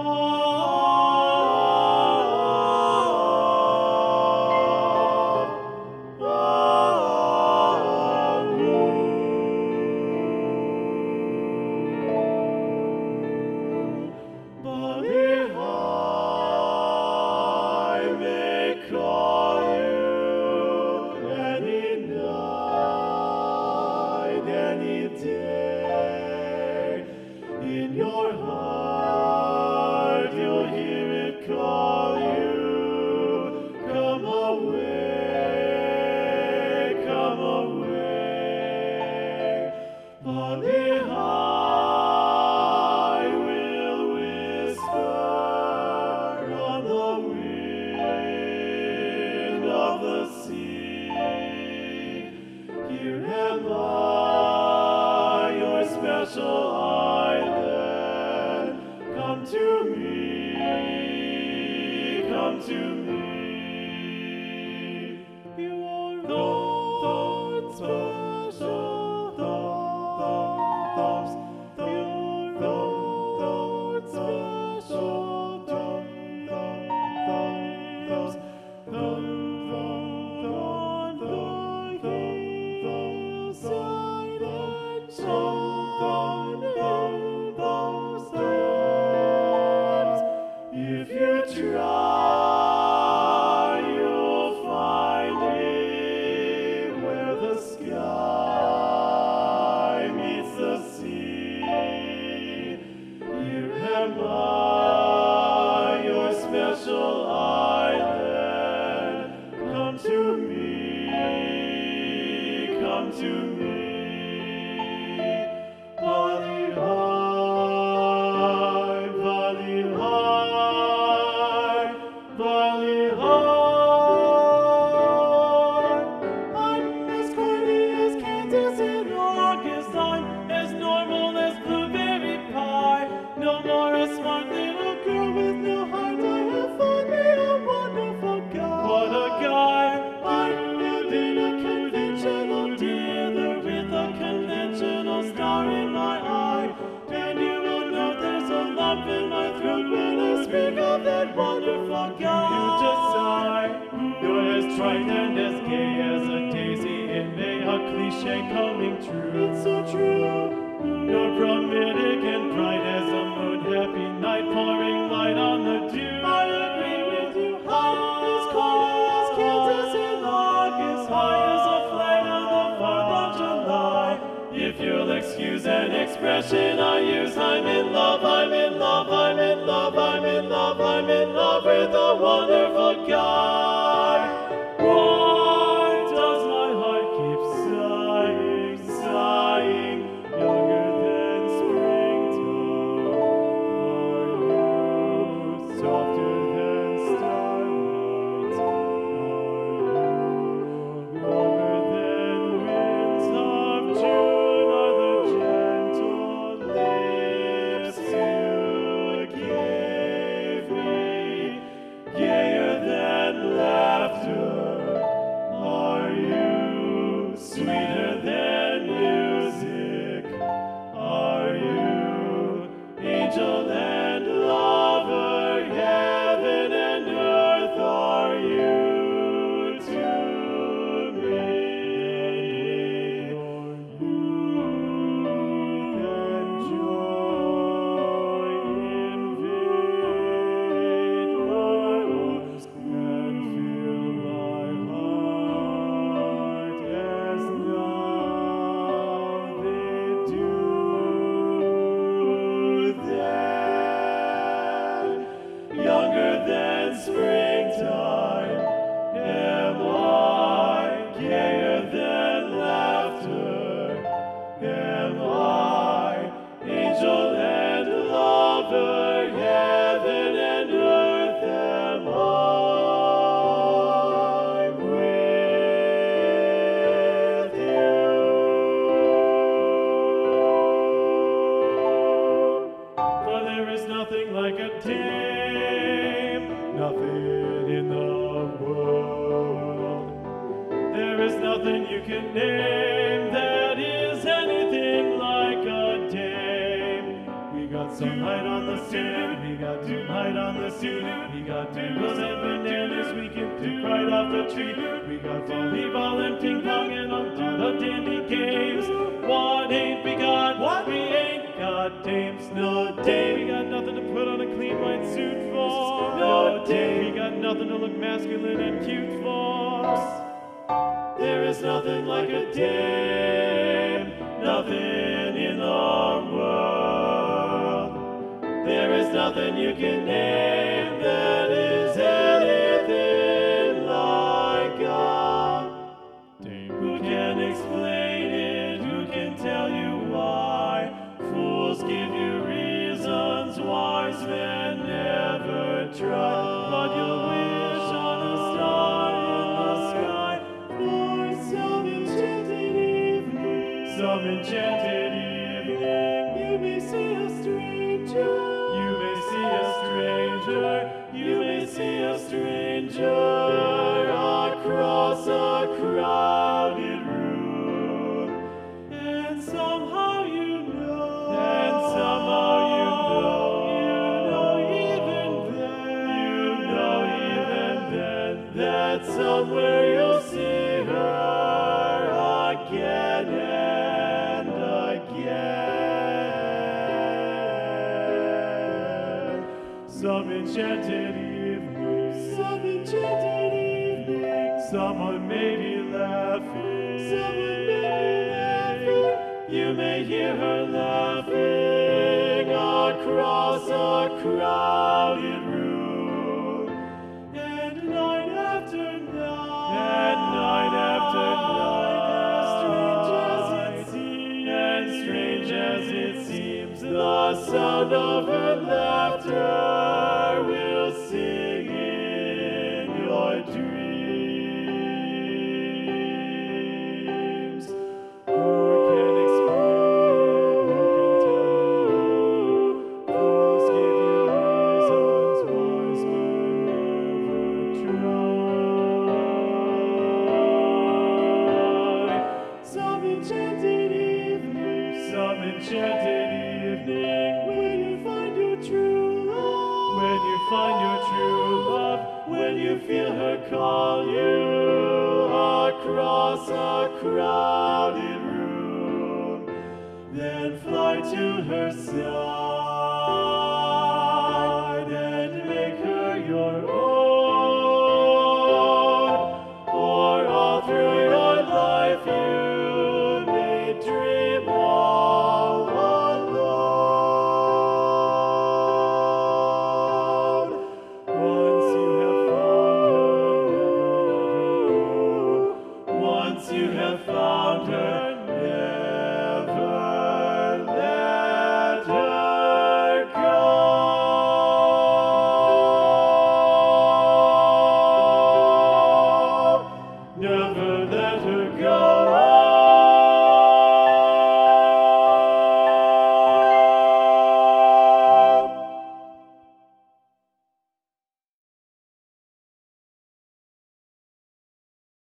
In your heart, you'll hear it call you. Come away, come away. Polly, I will whisper on the wind of the sea. Here am I, your special island. Come to me, come to me. You are Lord special thoughts. You're Lord special thoughts. On the hillside and on those steps. If you try, you'll find me where the sky meets the sea. Here am I, your special island. Come to me, come to me. Polly, high, Polly, high, Polly, high. I'm as corny as Kansas in August. I'm as normal as blueberry pie. No more a smart little girl with no heart. I have found me a wonderful guy. What a guy! I'm in a conventional dealer with a conventional star in my eye. And you will know there's a lump in my throat when I speak of that wonderful guy. You just sigh. You're as trite and as gay as a daisy in May, a cliche coming true. It's so true. You're bromidic and bright as a moon, happy night pouring light on the dew. I agree with you. High as cold as Kansas in August, high as a flag on the 4th of July. If you'll excuse an expression I use, I'm in love, I'm in love, I'm in love, I'm in love, I'm in love with a wonderful guy. Why does my heart keep sighing, sighing? Younger than springtime are you, softer than starlight are you, warmer than winds of June are the gentle lips you gave me. Gayer than laughter are you, sweeter than music are you, angel and lover, heaven and earth are you to me. Then joy invade my arms and fill my heart as now they do. Then, younger than springtime am I, gayer than laughter am I, angel and lover, heaven and earth am I with you. For there is nothing like a dame, nothing in the world. There is nothing you can name that is anything like a dame. We got got sunlight on the student, we got moonlight on the student, we got mangoes and bananas we can pick right off the tree. We got volleyball and ping pong and a lot of dandy games. What ain't we got? What? We ain't got dames. No dame. We got nothing to put on a clean white suit for. No dame. We got nothing to look masculine and cute for. There is nothing like a dame. Nothing in the world. There is nothing you can name that is anything like a dame. Who can explain it? Who can tell you why? Fools give you reasons, wise men never try. But you'll wish on a star in the sky for some enchanted evening. Some enchanted evening. You may see a stranger. You may see a stranger. You may see a stranger across a crowded room. And somehow you know. And somehow you know. Even then. That somewhere you'll see her again and again. Some enchanted evening. Some enchanted evening. Someone may be laughing. Someone may be laughing. You may hear her laughing across a crowded room. And night after night. And night after night. Strange as it seems, the sound of her laughter will sing in your dreams. Who can explain? Who can tell you? Fools give you reasons, wise men never try. Some enchanted evening. Some enchanted evening. When you find your true love. When you find your true love. When you feel her call you across a crowded room. Then fly to her side.